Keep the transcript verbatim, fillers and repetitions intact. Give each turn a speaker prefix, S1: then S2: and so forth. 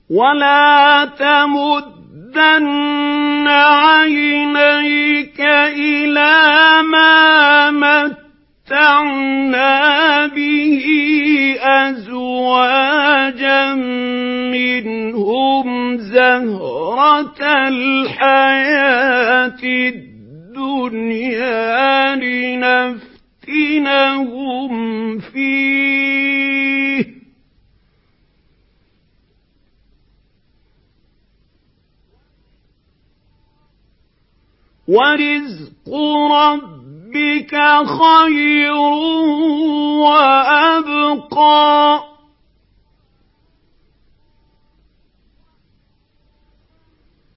S1: ولا تمدن عينيك إلى ما متعنا به أزواجا منهم زهرة الحياة الدنيا لنفتنهم فيه ورزق ربك خير وأبقى